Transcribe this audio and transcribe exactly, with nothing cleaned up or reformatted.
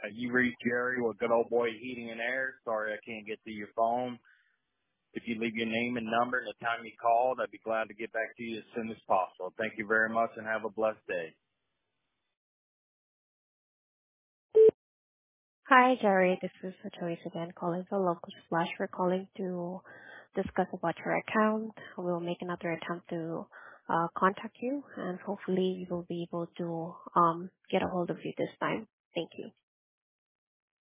Uh, you reached Jerry with Good Old Boy Heating and Air. Sorry I can't get to your phone. If you leave your name and number and the time you called, I'd be glad to get back to you as soon as possible. Thank you very much and have a blessed day. Hi, Jerry. This is Joyce again calling from Local Splash. We're calling to discuss about your account. We'll make another attempt to uh, contact you, and hopefully we will be able to um, get a hold of you this time. Thank you.